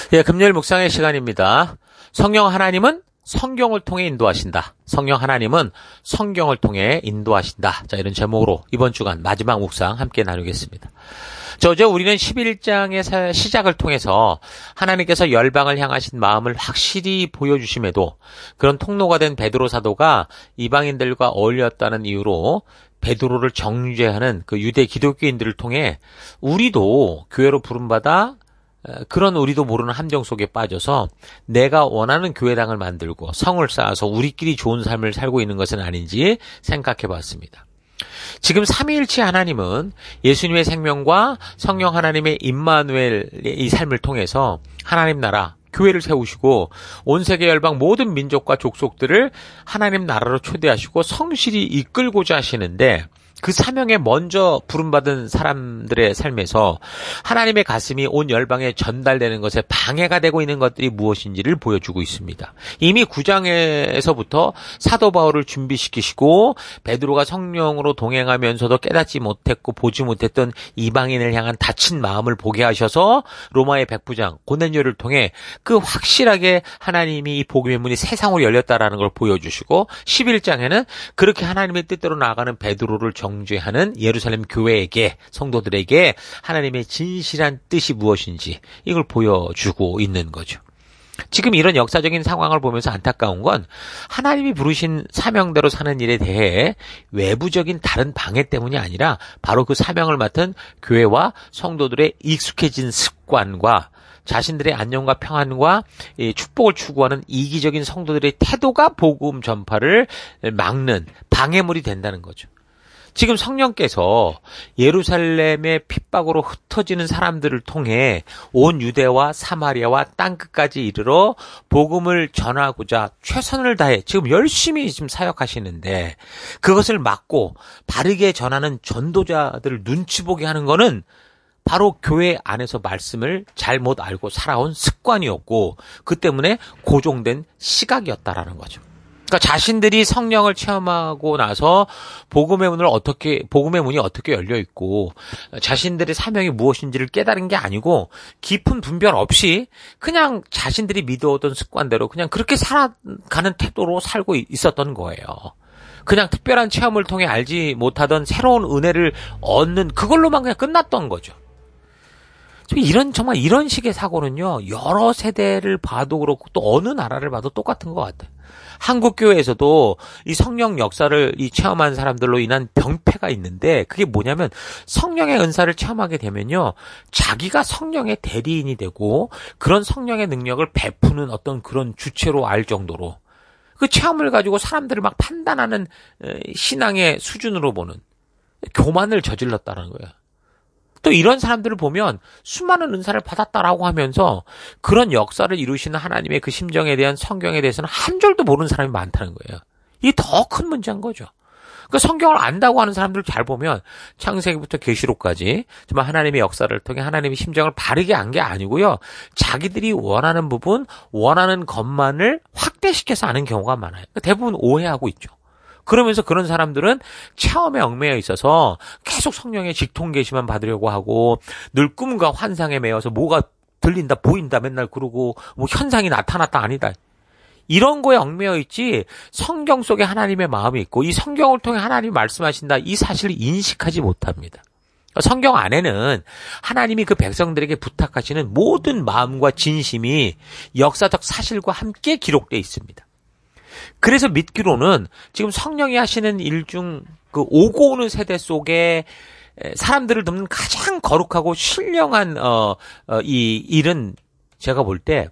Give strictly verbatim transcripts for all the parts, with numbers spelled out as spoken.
예, 금요일 묵상의 시간입니다. 성령 하나님은 성경을 통해 인도하신다. 성령 하나님은 성경을 통해 인도하신다. 자, 이런 제목으로 이번 주간 마지막 묵상 함께 나누겠습니다. 저 어제 우리는 십일 장의 시작을 통해서 하나님께서 열방을 향하신 마음을 확실히 보여주심에도 그런 통로가 된 베드로 사도가 이방인들과 어울렸다는 이유로 베드로를 정죄하는 그 유대 기독교인들을 통해 우리도 교회로 부름받아 그런 우리도 모르는 함정 속에 빠져서 내가 원하는 교회당을 만들고 성을 쌓아서 우리끼리 좋은 삶을 살고 있는 것은 아닌지 생각해 봤습니다. 지금 삼위일체 하나님은 예수님의 생명과 성령 하나님의 임마누엘의 이 삶을 통해서 하나님 나라, 교회를 세우시고 온 세계 열방 모든 민족과 족속들을 하나님 나라로 초대하시고 성실히 이끌고자 하시는데 그 사명에 먼저 부름받은 사람들의 삶에서 하나님의 가슴이 온 열방에 전달되는 것에 방해가 되고 있는 것들이 무엇인지를 보여주고 있습니다. 이미 구 장에서부터 사도 바울을 준비시키시고 베드로가 성령으로 동행하면서도 깨닫지 못했고 보지 못했던 이방인을 향한 다친 마음을 보게 하셔서 로마의 백부장 고넬료를 통해 그 확실하게 하나님이 이 복음의 문이 세상으로 열렸다라는 걸 보여주시고 십일 장에는 그렇게 하나님의 뜻대로 나아가는 베드로를 정 정죄하는 예루살렘 교회에게 성도들에게 하나님의 진실한 뜻이 무엇인지 이걸 보여주고 있는 거죠. 지금 이런 역사적인 상황을 보면서 안타까운 건 하나님이 부르신 사명대로 사는 일에 대해 외부적인 다른 방해 때문이 아니라 바로 그 사명을 맡은 교회와 성도들의 익숙해진 습관과 자신들의 안녕과 평안과 축복을 추구하는 이기적인 성도들의 태도가 복음 전파를 막는 방해물이 된다는 거죠. 지금 성령께서 예루살렘의 핍박으로 흩어지는 사람들을 통해 온 유대와 사마리아와 땅끝까지 이르러 복음을 전하고자 최선을 다해 지금 열심히 지금 사역하시는데 그것을 막고 바르게 전하는 전도자들을 눈치 보게 하는 거는 바로 교회 안에서 말씀을 잘못 알고 살아온 습관이었고 그 때문에 고정된 시각이었다라는 거죠. 그러니까 자신들이 성령을 체험하고 나서 복음의 문을 어떻게 복음의 문이 어떻게 열려 있고 자신들의 사명이 무엇인지를 깨달은 게 아니고 깊은 분별 없이 그냥 자신들이 믿어오던 습관대로 그냥 그렇게 살아가는 태도로 살고 있었던 거예요. 그냥 특별한 체험을 통해 알지 못하던 새로운 은혜를 얻는 그걸로만 그냥 끝났던 거죠. 이런 정말 이런 식의 사고는요 여러 세대를 봐도 그렇고 또 어느 나라를 봐도 똑같은 것 같아요. 한국 교회에서도 이 성령 역사를 이 체험한 사람들로 인한 병폐가 있는데 그게 뭐냐면 성령의 은사를 체험하게 되면요 자기가 성령의 대리인이 되고 그런 성령의 능력을 베푸는 어떤 그런 주체로 알 정도로 그 체험을 가지고 사람들을 막 판단하는 신앙의 수준으로 보는 교만을 저질렀다는 거예요. 또 이런 사람들을 보면 수많은 은사를 받았다라고 하면서 그런 역사를 이루시는 하나님의 그 심정에 대한 성경에 대해서는 한 줄도 모르는 사람이 많다는 거예요. 이게 더 큰 문제인 거죠. 그러니까 성경을 안다고 하는 사람들 잘 보면 창세기부터 계시록까지 정말 하나님의 역사를 통해 하나님의 심정을 바르게 안 게 아니고요. 자기들이 원하는 부분, 원하는 것만을 확대시켜서 아는 경우가 많아요. 그러니까 대부분 오해하고 있죠. 그러면서 그런 사람들은 체험에 얽매여 있어서 계속 성령의 직통 계시만 받으려고 하고 늘 꿈과 환상에 매여서 뭐가 들린다 보인다 맨날 그러고 뭐 현상이 나타났다 아니다. 이런 거에 얽매여 있지 성경 속에 하나님의 마음이 있고 이 성경을 통해 하나님이 말씀하신다 이 사실을 인식하지 못합니다. 성경 안에는 하나님이 그 백성들에게 부탁하시는 모든 마음과 진심이 역사적 사실과 함께 기록되어 있습니다. 그래서 믿기로는 지금 성령이 하시는 일 중 그 오고 오는 세대 속에 사람들을 돕는 가장 거룩하고 신령한 어, 어, 이 일은 제가 볼 때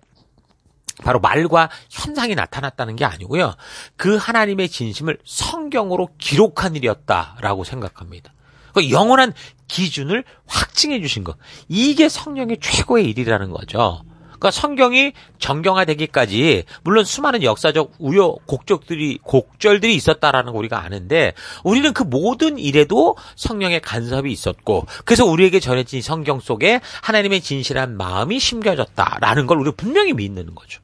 바로 말과 현상이 나타났다는 게 아니고요. 그 하나님의 진심을 성경으로 기록한 일이었다라고 생각합니다. 그 영원한 기준을 확증해 주신 것. 이게 성령의 최고의 일이라는 거죠. 그러니까 성경이 정경화되기까지 물론 수많은 역사적 우여곡절들이 곡절들이 있었다라는 거 우리가 아는데 우리는 그 모든 일에도 성령의 간섭이 있었고 그래서 우리에게 전해진 성경 속에 하나님의 진실한 마음이 심겨졌다라는 걸 우리가 분명히 믿는 거죠.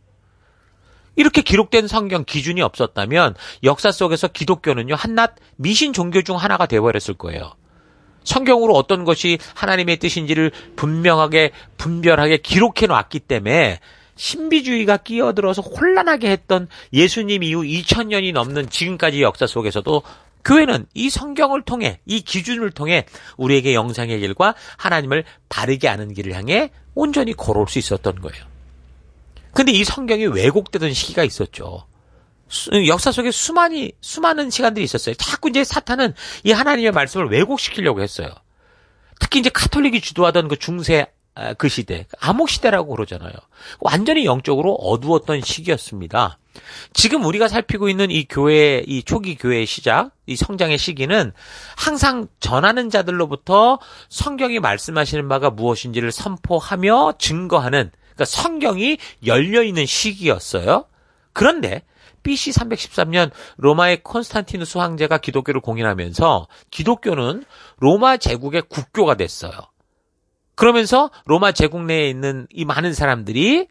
이렇게 기록된 성경 기준이 없었다면 역사 속에서 기독교는요 한낱 미신 종교 중 하나가 되어버렸을 거예요. 성경으로 어떤 것이 하나님의 뜻인지를 분명하게 분별하게 기록해 놨기 때문에 신비주의가 끼어들어서 혼란하게 했던 예수님 이후 이천 년이 넘는 지금까지 역사 속에서도 교회는 이 성경을 통해 이 기준을 통해 우리에게 영생의 길과 하나님을 바르게 아는 길을 향해 온전히 걸어올 수 있었던 거예요. 근데 이 성경이 왜곡되던 시기가 있었죠. 수, 역사 속에 수많이, 수많은 시간들이 있었어요. 자꾸 이제 사탄은 이 하나님의 말씀을 왜곡시키려고 했어요. 특히 이제 카톨릭이 주도하던 그 중세 그 시대, 암흑 시대라고 그러잖아요. 완전히 영적으로 어두웠던 시기였습니다. 지금 우리가 살피고 있는 이 교회, 이 초기 교회의 시작, 이 성장의 시기는 항상 전하는 자들로부터 성경이 말씀하시는 바가 무엇인지를 선포하며 증거하는, 그러니까 성경이 열려있는 시기였어요. 그런데 비씨 삼백십삼 년 로마의 콘스탄티누스 황제가 기독교를 공인하면서 기독교는 로마 제국의 국교가 됐어요. 그러면서 로마 제국 내에 있는 이 많은 사람들이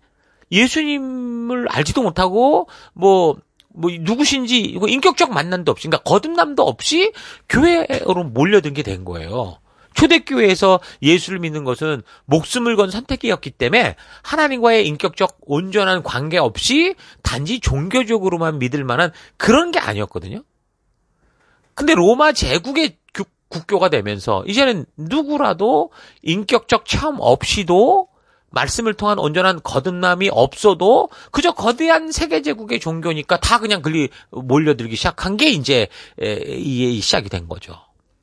예수님을 알지도 못하고 뭐, 뭐 누구신지 인격적 만남도 없이, 그러니까 거듭남도 없이 교회로 몰려든 게 된 거예요. 초대교회에서 예수를 믿는 것은 목숨을 건 선택이었기 때문에 하나님과의 인격적 온전한 관계 없이 단지 종교적으로만 믿을 만한 그런 게 아니었거든요. 근데 로마 제국의 국교가 되면서 이제는 누구라도 인격적 체험 없이도 말씀을 통한 온전한 거듭남이 없어도 그저 거대한 세계제국의 종교니까 다 그냥 글리 몰려들기 시작한 게 이제 이 시작이 된 거죠.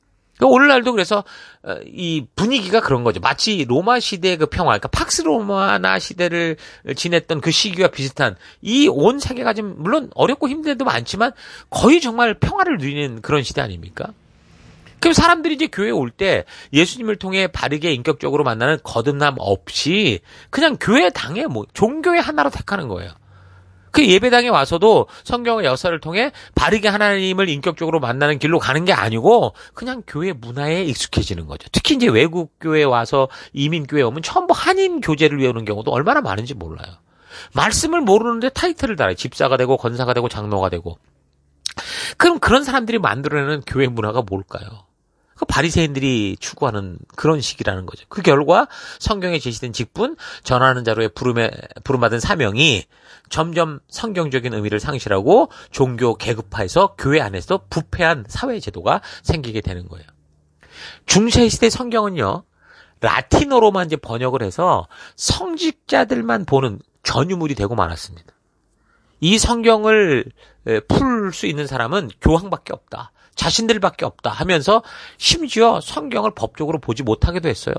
오늘날도 그래서 이 분위기가 그런 거죠. 마치 로마 시대의 그 평화, 그러니까 팍스 로마나 시대를 지냈던 그 시기와 비슷한 이 온 세계가 지금 물론 어렵고 힘든 데도 많지만 거의 정말 평화를 누리는 그런 시대 아닙니까? 그럼 사람들이 이제 교회에 올 때 예수님을 통해 바르게 인격적으로 만나는 거듭남 없이 그냥 교회 당에 뭐 종교의 하나로 택하는 거예요. 그 예배당에 와서도 성경의 역사를 통해 바르게 하나님을 인격적으로 만나는 길로 가는 게 아니고 그냥 교회 문화에 익숙해지는 거죠. 특히 이제 외국 교회에 와서 이민 교회에 오면 전부 한인 교제를 외우는 경우도 얼마나 많은지 몰라요. 말씀을 모르는데 타이틀을 달아요. 집사가 되고 권사가 되고 장로가 되고. 그럼 그런 사람들이 만들어내는 교회 문화가 뭘까요? 그 바리새인들이 추구하는 그런 식이라는 거죠. 그 결과 성경에 제시된 직분, 전하는 자로의 부름에 부름받은 사명이 점점 성경적인 의미를 상실하고 종교 계급화해서 교회 안에서도 부패한 사회 제도가 생기게 되는 거예요. 중세 시대 성경은요, 라틴어로만 이제 번역을 해서 성직자들만 보는 전유물이 되고 말았습니다. 이 성경을 풀 수 있는 사람은 교황밖에 없다. 자신들밖에 없다 하면서 심지어 성경을 법적으로 보지 못하기도 했어요.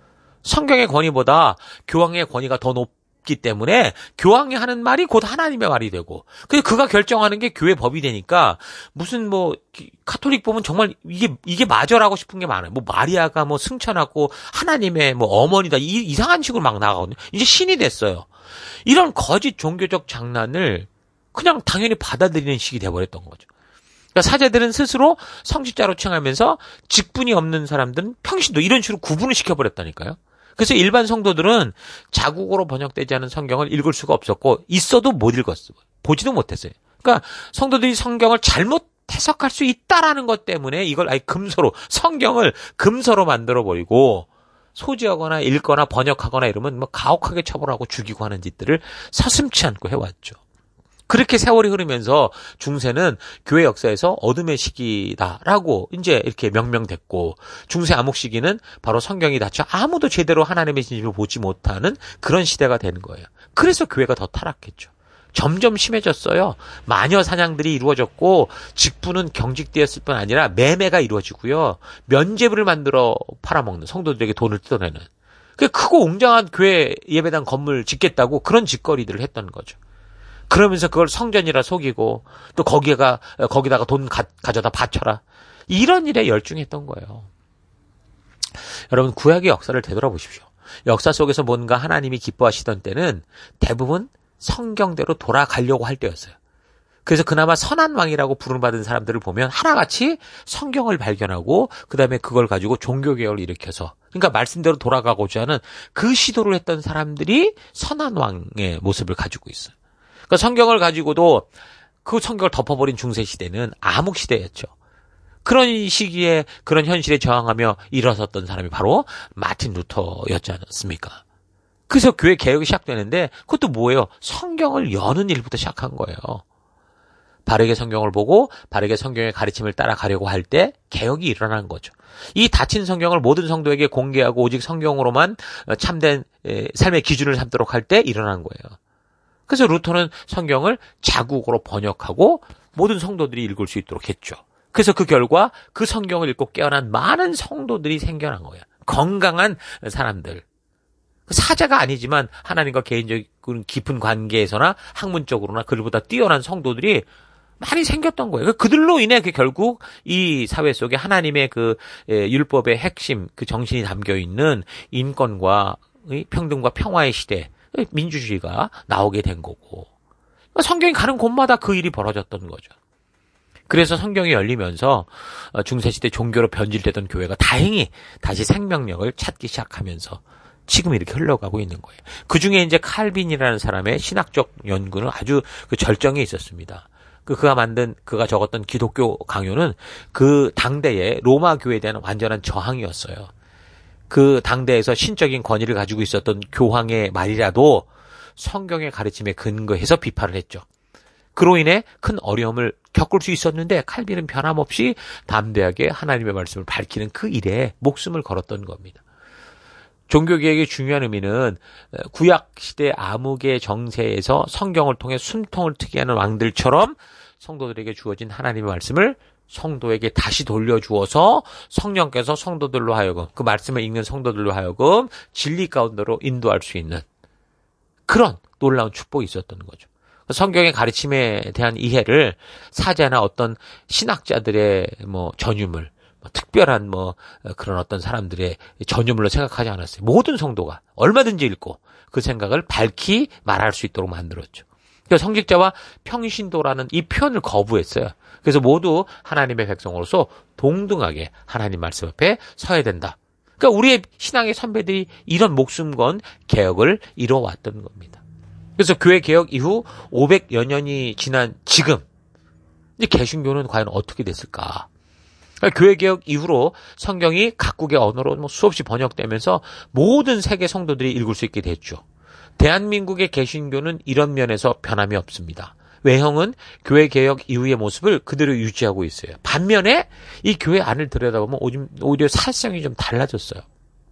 성경의 권위보다 교황의 권위가 더 높기 때문에 교황이 하는 말이 곧 하나님의 말이 되고, 근데 그가 결정하는 게 교회 법이 되니까 무슨 뭐 카톨릭 보면 정말 이게 이게 맞아라고 싶은 게 많아요. 뭐 마리아가 뭐 승천하고 하나님의 뭐 어머니다 이 이상한 식으로 막 나가거든요. 이제 신이 됐어요. 이런 거짓 종교적 장난을 그냥 당연히 받아들이는 식이 돼버렸던 거죠. 그러니까 사제들은 스스로 성직자로 칭하면서 직분이 없는 사람들은 평신도 이런 식으로 구분을 시켜버렸다니까요. 그래서 일반 성도들은 자국어로 번역되지 않은 성경을 읽을 수가 없었고 있어도 못 읽었어요. 보지도 못했어요. 그러니까 성도들이 성경을 잘못 해석할 수 있다라는 것 때문에 이걸 아예 금서로, 성경을 금서로 만들어버리고 소지하거나 읽거나 번역하거나 이러면 뭐 가혹하게 처벌하고 죽이고 하는 짓들을 서슴지 않고 해왔죠. 그렇게 세월이 흐르면서 중세는 교회 역사에서 어둠의 시기다라고 이제 이렇게 명명됐고, 중세 암흑 시기는 바로 성경이 닫혀 아무도 제대로 하나님의 진심을 보지 못하는 그런 시대가 되는 거예요. 그래서 교회가 더 타락했죠. 점점 심해졌어요. 마녀 사냥들이 이루어졌고, 직분은 경직되었을 뿐 아니라 매매가 이루어지고요. 면죄부를 만들어 팔아먹는, 성도들에게 돈을 뜯어내는. 그 크고 웅장한 교회 예배당 건물 짓겠다고 그런 짓거리들을 했던 거죠. 그러면서 그걸 성전이라 속이고 또 거기가 거기다가 돈 가, 가져다 바쳐라. 이런 일에 열중했던 거예요. 여러분, 구약의 역사를 되돌아보십시오. 역사 속에서 뭔가 하나님이 기뻐하시던 때는 대부분 성경대로 돌아가려고 할 때였어요. 그래서 그나마 선한 왕이라고 부름받은 사람들을 보면 하나같이 성경을 발견하고 그 다음에 그걸 가지고 종교개혁을 일으켜서, 그러니까 말씀대로 돌아가고자 하는 그 시도를 했던 사람들이 선한 왕의 모습을 가지고 있어요. 그러니까 성경을 가지고도 그 성경을 덮어버린 중세시대는 암흑시대였죠. 그런 시기에 그런 현실에 저항하며 일어섰던 사람이 바로 마틴 루터였지 않았습니까? 그래서 교회 개혁이 시작되는데 그것도 뭐예요? 성경을 여는 일부터 시작한 거예요. 바르게 성경을 보고 바르게 성경의 가르침을 따라가려고 할 때 개혁이 일어난 거죠. 이 닫힌 성경을 모든 성도에게 공개하고 오직 성경으로만 참된 삶의 기준을 삼도록 할 때 일어난 거예요. 그래서 루터는 성경을 자국어로 번역하고 모든 성도들이 읽을 수 있도록 했죠. 그래서 그 결과 그 성경을 읽고 깨어난 많은 성도들이 생겨난 거예요. 건강한 사람들. 사자가 아니지만 하나님과 개인적인 깊은 관계에서나 학문적으로나 그들보다 뛰어난 성도들이 많이 생겼던 거예요. 그들로 인해 그 결국 이 사회 속에 하나님의 그 율법의 핵심, 그 정신이 담겨 있는 인권과 평등과 평화의 시대, 민주주의가 나오게 된 거고. 성경이 가는 곳마다 그 일이 벌어졌던 거죠. 그래서 성경이 열리면서 중세시대 종교로 변질되던 교회가 다행히 다시 생명력을 찾기 시작하면서 지금 이렇게 흘러가고 있는 거예요. 그 중에 이제 칼빈이라는 사람의 신학적 연구는 아주 그 절정에 있었습니다. 그 그가 만든 그가 적었던 기독교 강요는 그 당대의 로마 교회에 대한 완전한 저항이었어요. 그 당대에서 신적인 권위를 가지고 있었던 교황의 말이라도 성경의 가르침에 근거해서 비판을 했죠. 그로 인해 큰 어려움을 겪을 수 있었는데 칼빈은 변함없이 담대하게 하나님의 말씀을 밝히는 그 일에 목숨을 걸었던 겁니다. 종교개혁의 중요한 의미는 구약시대 암흑의 정세에서 성경을 통해 숨통을 트게 하는 왕들처럼 성도들에게 주어진 하나님의 말씀을 성도에게 다시 돌려주어서 성령께서 성도들로 하여금 그 말씀을 읽는 성도들로 하여금 진리 가운데로 인도할 수 있는 그런 놀라운 축복이 있었던 거죠. 성경의 가르침에 대한 이해를 사제나 어떤 신학자들의 뭐 전유물, 뭐 특별한 뭐 그런 어떤 사람들의 전유물로 생각하지 않았어요. 모든 성도가 얼마든지 읽고 그 생각을 밝히 말할 수 있도록 만들었죠. 그러니까 성직자와 평신도라는 이 표현을 거부했어요. 그래서 모두 하나님의 백성으로서 동등하게 하나님 말씀 앞에 서야 된다. 그러니까 우리의 신앙의 선배들이 이런 목숨 건 개혁을 이뤄왔던 겁니다. 그래서 교회 개혁 이후 오백여 년이 지난 지금 이제 개신교는 과연 어떻게 됐을까? 그러니까 교회 개혁 이후로 성경이 각국의 언어로 뭐 수없이 번역되면서 모든 세계 성도들이 읽을 수 있게 됐죠. 대한민국의 개신교는 이런 면에서 변함이 없습니다. 외형은 교회 개혁 이후의 모습을 그대로 유지하고 있어요. 반면에 이 교회 안을 들여다보면 오히려 사실상이 좀 달라졌어요.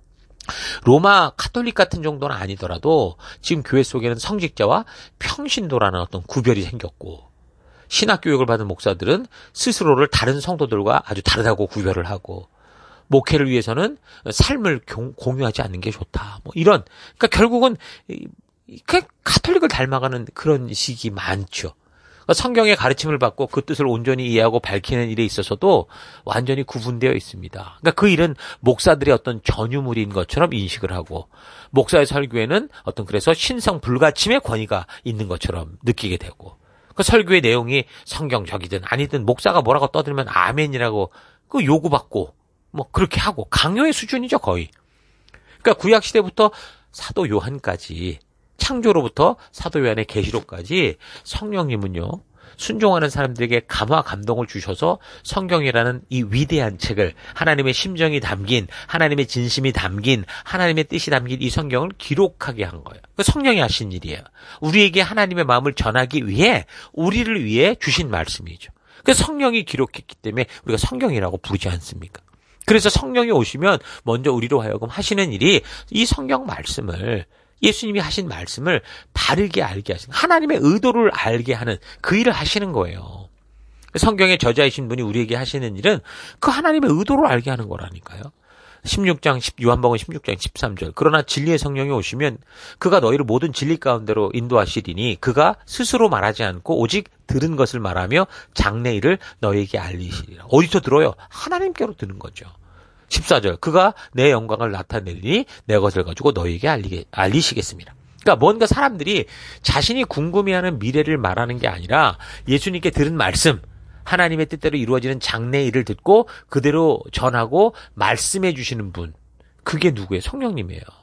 로마 카톨릭 같은 정도는 아니더라도 지금 교회 속에는 성직자와 평신도라는 어떤 구별이 생겼고 신학교육을 받은 목사들은 스스로를 다른 성도들과 아주 다르다고 구별을 하고 목회를 위해서는 삶을 공유하지 않는 게 좋다. 뭐 이런 그러니까 결국은 그 카톨릭을 닮아가는 그런 식이 많죠. 그러니까 성경의 가르침을 받고 그 뜻을 온전히 이해하고 밝히는 일에 있어서도 완전히 구분되어 있습니다. 그러니까 그 일은 목사들의 어떤 전유물인 것처럼 인식을 하고 목사의 설교에는 어떤 그래서 신성 불가침의 권위가 있는 것처럼 느끼게 되고 그 설교의 내용이 성경적이든 아니든 목사가 뭐라고 떠들면 아멘이라고 그 요구받고 뭐 그렇게 하고 강요의 수준이죠 거의. 그러니까 구약 시대부터 사도 요한까지 창조로부터 사도 요한의 계시록까지 성령님은요 순종하는 사람들에게 감화 감동을 주셔서 성경이라는 이 위대한 책을 하나님의 심정이 담긴 하나님의 진심이 담긴 하나님의 뜻이 담긴 이 성경을 기록하게 한 거예요. 그 성령이 하신 일이에요. 우리에게 하나님의 마음을 전하기 위해 우리를 위해 주신 말씀이죠. 그래서 성령이 기록했기 때문에 우리가 성경이라고 부르지 않습니까? 그래서 성령이 오시면 먼저 우리로 하여금 하시는 일이 이 성경 말씀을 예수님이 하신 말씀을 바르게 알게 하시는 하나님의 의도를 알게 하는 그 일을 하시는 거예요. 성경의 저자이신 분이 우리에게 하시는 일은 그 하나님의 의도를 알게 하는 거라니까요. 십육 장 요한복음 십육 장 십삼 절 그러나 진리의 성령이 오시면 그가 너희를 모든 진리 가운데로 인도하시리니 그가 스스로 말하지 않고 오직 들은 것을 말하며 장래일을 너희에게 알리시리라. 어디서 들어요? 하나님께로 듣는 거죠. 십사 절 그가 내 영광을 나타내리니 내 것을 가지고 너희에게 알리게, 알리시겠습니다. 그러니까 뭔가 사람들이 자신이 궁금해하는 미래를 말하는 게 아니라 예수님께 들은 말씀 하나님의 뜻대로 이루어지는 장래일을 듣고 그대로 전하고 말씀해 주시는 분 그게 누구예요? 성령님이에요.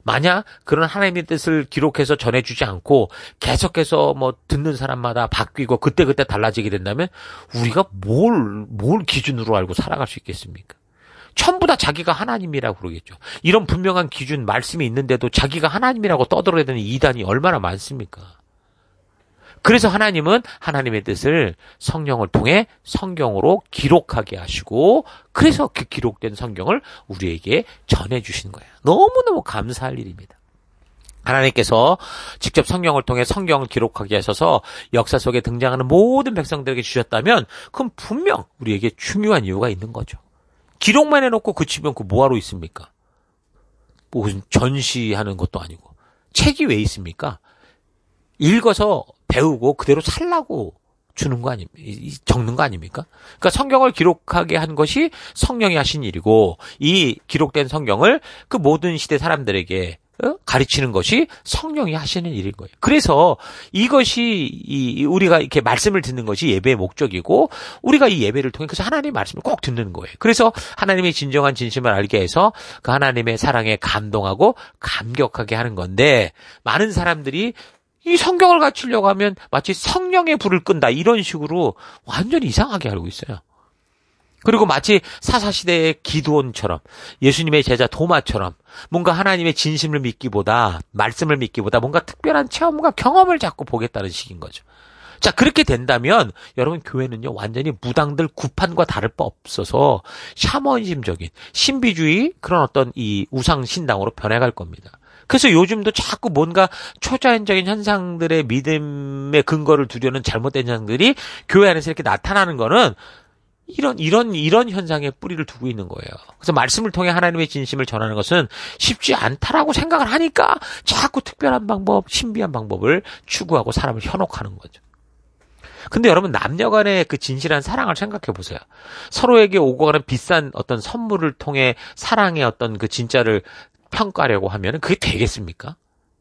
만약 그런 하나님의 뜻을 기록해서 전해주지 않고 계속해서 뭐 듣는 사람마다 바뀌고 그때그때 달라지게 된다면 우리가 뭘, 뭘 기준으로 알고 살아갈 수 있겠습니까? 전부 다 자기가 하나님이라고 그러겠죠. 이런 분명한 기준, 말씀이 있는데도 자기가 하나님이라고 떠들어대는 이단이 얼마나 많습니까? 그래서 하나님은 하나님의 뜻을 성령을 통해 성경으로 기록하게 하시고 그래서 그 기록된 성경을 우리에게 전해주신 거예요. 너무너무 감사할 일입니다. 하나님께서 직접 성경을 통해 성경을 기록하게 하셔서 역사 속에 등장하는 모든 백성들에게 주셨다면 그건 분명 우리에게 중요한 이유가 있는 거죠. 기록만 해놓고 그치면 그 뭐하러 있습니까? 무슨 전시하는 것도 아니고. 책이 왜 있습니까? 읽어서 배우고 그대로 살라고 주는 거 아닙니까? 적는 거 아닙니까? 그러니까 성경을 기록하게 한 것이 성령이 하신 일이고 이 기록된 성경을 그 모든 시대 사람들에게 가르치는 것이 성령이 하시는 일인 거예요. 그래서 이것이 이 우리가 이렇게 말씀을 듣는 것이 예배의 목적이고 우리가 이 예배를 통해 그래서 하나님의 말씀을 꼭 듣는 거예요. 그래서 하나님의 진정한 진심을 알게 해서 그 하나님의 사랑에 감동하고 감격하게 하는 건데 많은 사람들이 이 성경을 갖추려고 하면 마치 성령의 불을 끈다 이런 식으로 완전히 이상하게 알고 있어요. 그리고 마치 사사시대의 기드온처럼 예수님의 제자 도마처럼 뭔가 하나님의 진심을 믿기보다 말씀을 믿기보다 뭔가 특별한 체험과 경험을 자꾸 보겠다는 식인 거죠. 자, 그렇게 된다면 여러분 교회는요 완전히 무당들 구판과 다를 바 없어서 샤머니즘적인 신비주의 그런 어떤 이 우상신당으로 변해갈 겁니다. 그래서 요즘도 자꾸 뭔가 초자연적인 현상들의 믿음의 근거를 두려는 잘못된 현상들이 교회 안에서 이렇게 나타나는 거는 이런, 이런, 이런 현상에 뿌리를 두고 있는 거예요. 그래서 말씀을 통해 하나님의 진심을 전하는 것은 쉽지 않다라고 생각을 하니까 자꾸 특별한 방법, 신비한 방법을 추구하고 사람을 현혹하는 거죠. 근데 여러분 남녀 간의 그 진실한 사랑을 생각해 보세요. 서로에게 오고 가는 비싼 어떤 선물을 통해 사랑의 어떤 그 진짜를 평가하려고 하면 그게 되겠습니까?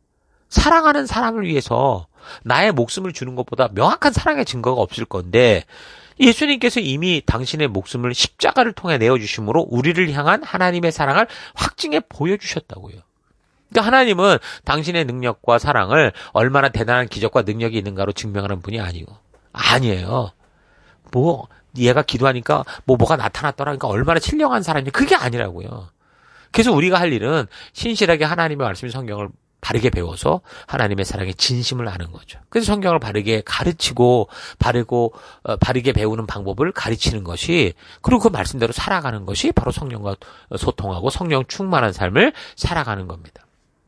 사랑하는 사람을 위해서 나의 목숨을 주는 것보다 명확한 사랑의 증거가 없을 건데 예수님께서 이미 당신의 목숨을 십자가를 통해 내어주심으로 우리를 향한 하나님의 사랑을 확증해 보여주셨다고요. 그러니까 하나님은 당신의 능력과 사랑을 얼마나 대단한 기적과 능력이 있는가로 증명하는 분이 아니고 아니에요. 뭐 얘가 기도하니까 뭐 뭐가 나타났더라니까 얼마나 신령한 사람이 그게 아니라고요. 그래서 우리가 할 일은 신실하게 하나님의 말씀 성경을 바르게 배워서 하나님의 사랑의 진심을 아는 거죠. 그래서 성경을 바르게 가르치고 바르고 어, 바르게 배우는 방법을 가르치는 것이 그리고 그 말씀대로 살아가는 것이 바로 성령과 소통하고 성령 충만한 삶을 살아가는 겁니다.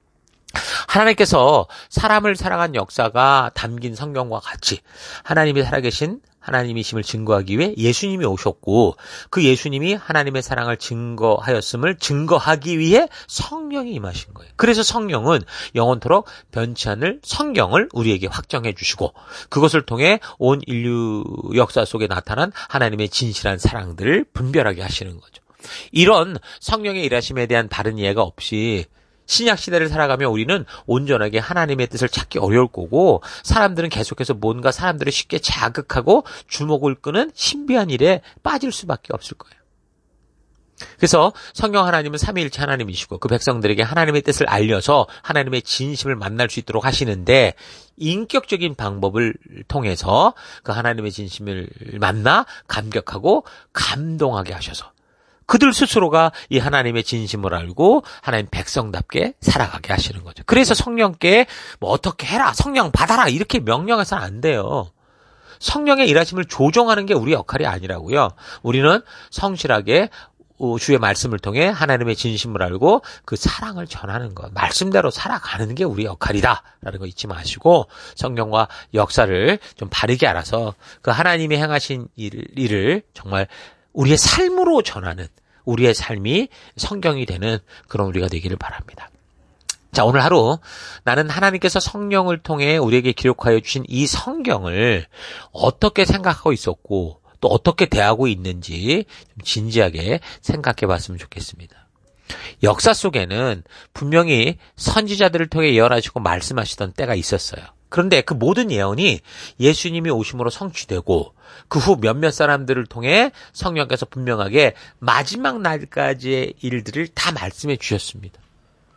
하나님께서 사람을 사랑한 역사가 담긴 성경과 같이 하나님이 살아계신 하나님이심을 증거하기 위해 예수님이 오셨고 그 예수님이 하나님의 사랑을 증거하였음을 증거하기 위해 성령이 임하신 거예요. 그래서 성령은 영원토록 변치 않을 성경을 우리에게 확정해 주시고 그것을 통해 온 인류 역사 속에 나타난 하나님의 진실한 사랑들을 분별하게 하시는 거죠. 이런 성령의 일하심에 대한 다른 이해가 없이 신약 시대를 살아가며 우리는 온전하게 하나님의 뜻을 찾기 어려울 거고 사람들은 계속해서 뭔가 사람들을 쉽게 자극하고 주목을 끄는 신비한 일에 빠질 수밖에 없을 거예요. 그래서 성령 하나님은 삼위일체 하나님이시고 그 백성들에게 하나님의 뜻을 알려서 하나님의 진심을 만날 수 있도록 하시는데 인격적인 방법을 통해서 그 하나님의 진심을 만나 감격하고 감동하게 하셔서 그들 스스로가 이 하나님의 진심을 알고 하나님 백성답게 살아가게 하시는 거죠. 그래서 성령께 뭐 어떻게 해라, 성령 받아라 이렇게 명령해서는 안 돼요. 성령의 일하심을 조종하는 게 우리 역할이 아니라고요. 우리는 성실하게 주의 말씀을 통해 하나님의 진심을 알고 그 사랑을 전하는 것, 말씀대로 살아가는 게 우리 역할이다라는 거 잊지 마시고 성령과 역사를 좀 바르게 알아서 그 하나님이 행하신 일, 일을 정말 우리의 삶으로 전하는 우리의 삶이 성경이 되는 그런 우리가 되기를 바랍니다. 자, 오늘 하루 나는 하나님께서 성령을 통해 우리에게 기록하여 주신 이 성경을 어떻게 생각하고 있었고 또 어떻게 대하고 있는지 좀 진지하게 생각해 봤으면 좋겠습니다. 역사 속에는 분명히 선지자들을 통해 예언하시고 말씀하시던 때가 있었어요. 그런데 그 모든 예언이 예수님이 오심으로 성취되고 그 후 몇몇 사람들을 통해 성령께서 분명하게 마지막 날까지의 일들을 다 말씀해 주셨습니다.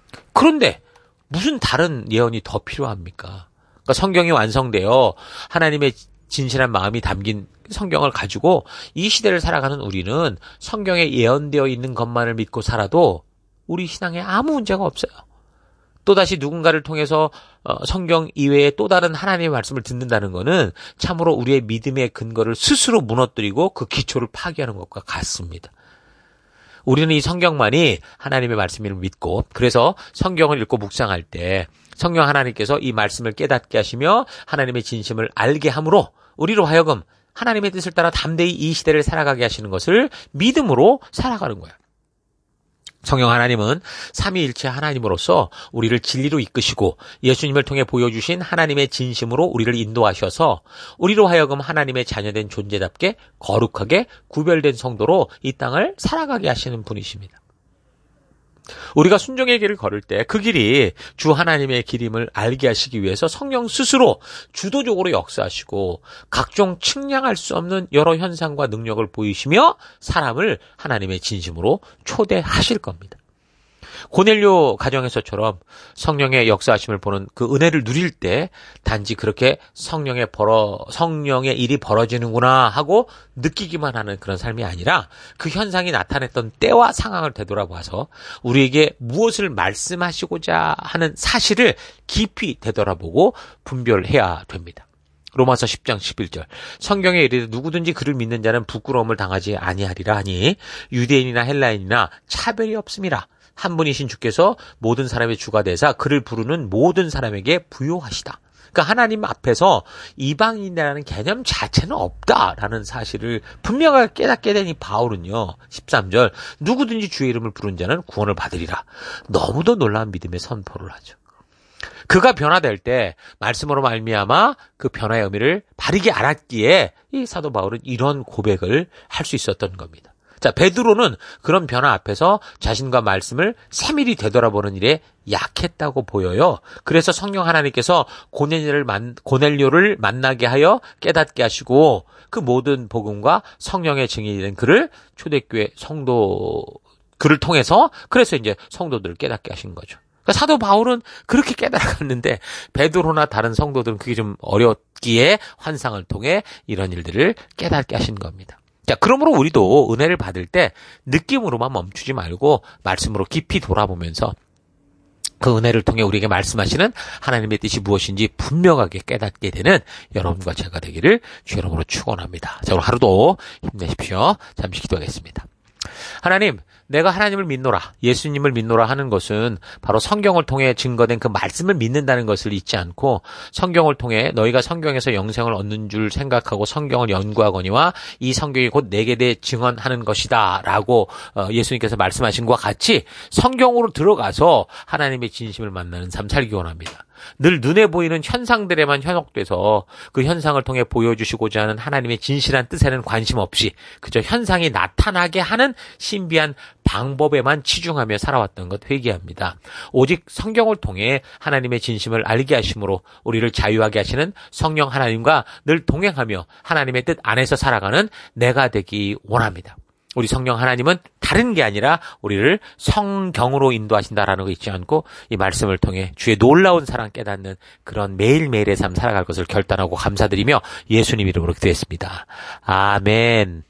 그런데 무슨 다른 예언이 더 필요합니까? 그러니까 성경이 완성되어 하나님의 진실한 마음이 담긴 성경을 가지고 이 시대를 살아가는 우리는 성경에 예언되어 있는 것만을 믿고 살아도 우리 신앙에 아무 문제가 없어요. 또다시 누군가를 통해서 성경 이외에 또 다른 하나님의 말씀을 듣는다는 것은 참으로 우리의 믿음의 근거를 스스로 무너뜨리고 그 기초를 파괴하는 것과 같습니다. 우리는 이 성경만이 하나님의 말씀임을 믿고, 그래서 성경을 읽고 묵상할 때 성령 하나님께서 이 말씀을 깨닫게 하시며 하나님의 진심을 알게 함으로 우리로 하여금 하나님의 뜻을 따라 담대히 이 시대를 살아가게 하시는 것을 믿음으로 살아가는 거예요. 성령 하나님은 삼위일체 하나님으로서 우리를 진리로 이끄시고 예수님을 통해 보여주신 하나님의 진심으로 우리를 인도하셔서 우리로 하여금 하나님의 자녀된 존재답게 거룩하게 구별된 성도로 이 땅을 살아가게 하시는 분이십니다. 우리가 순종의 길을 걸을 때 그 길이 주 하나님의 길임을 알게 하시기 위해서 성령 스스로 주도적으로 역사하시고 각종 측량할 수 없는 여러 현상과 능력을 보이시며 사람을 하나님의 진심으로 초대하실 겁니다. 고넬료 가정에서처럼 성령의 역사하심을 보는 그 은혜를 누릴 때 단지 그렇게 성령의 벌어 성령의 일이 벌어지는구나 하고 느끼기만 하는 그런 삶이 아니라 그 현상이 나타냈던 때와 상황을 되돌아봐서 우리에게 무엇을 말씀하시고자 하는 사실을 깊이 되돌아보고 분별해야 됩니다. 로마서 십 장 십일 절 성경에 이르되 누구든지 그를 믿는 자는 부끄러움을 당하지 아니하리라 하니 유대인이나 헬라인이나 차별이 없음이라. 한 분이신 주께서 모든 사람의 주가 되사 그를 부르는 모든 사람에게 부요하시다. 그러니까 하나님 앞에서 이방인이라는 개념 자체는 없다라는 사실을 분명하게 깨닫게 된 이 바울은요. 십삼 절 누구든지 주의 이름을 부른 자는 구원을 받으리라. 너무도 놀라운 믿음의 선포를 하죠. 그가 변화될 때 말씀으로 말미암아 그 변화의 의미를 바르게 알았기에 이 사도 바울은 이런 고백을 할 수 있었던 겁니다. 자, 베드로는 그런 변화 앞에서 자신과 말씀을 세밀히 되돌아보는 일에 약했다고 보여요. 그래서 성령 하나님께서 고넬료를, 만, 고넬료를 만나게 하여 깨닫게 하시고 그 모든 복음과 성령의 증인이 된 그를 초대교회 성도, 그를 통해서 그래서 이제 성도들을 깨닫게 하신 거죠. 그러니까 사도 바울은 그렇게 깨달았는데 베드로나 다른 성도들은 그게 좀 어렵기에 환상을 통해 이런 일들을 깨닫게 하신 겁니다. 자, 그러므로 우리도 은혜를 받을 때 느낌으로만 멈추지 말고 말씀으로 깊이 돌아보면서 그 은혜를 통해 우리에게 말씀하시는 하나님의 뜻이 무엇인지 분명하게 깨닫게 되는 여러분과 제가 되기를 주 이름으로 축원합니다. 자, 오늘 하루도 힘내십시오. 잠시 기도하겠습니다. 하나님, 내가 하나님을 믿노라, 예수님을 믿노라 하는 것은 바로 성경을 통해 증거된 그 말씀을 믿는다는 것을 잊지 않고 성경을 통해 너희가 성경에서 영생을 얻는 줄 생각하고 성경을 연구하거니와 이 성경이 곧 내게 대해 증언하는 것이다 라고 예수님께서 말씀하신 것과 같이 성경으로 들어가서 하나님의 진심을 만나는 삶 살기 원합니다. 늘 눈에 보이는 현상들에만 현혹돼서 그 현상을 통해 보여주시고자 하는 하나님의 진실한 뜻에는 관심 없이 그저 현상이 나타나게 하는 신비한 방법에만 치중하며 살아왔던 것 회개합니다. 오직 성경을 통해 하나님의 진심을 알게 하심으로 우리를 자유하게 하시는 성령 하나님과 늘 동행하며 하나님의 뜻 안에서 살아가는 내가 되기 원합니다. 우리 성령 하나님은 다른 게 아니라 우리를 성경으로 인도하신다라는 거 잊지 않고 이 말씀을 통해 주의 놀라운 사랑 깨닫는 그런 매일매일의 삶 살아갈 것을 결단하고 감사드리며 예수님 이름으로 기도했습니다. 아멘.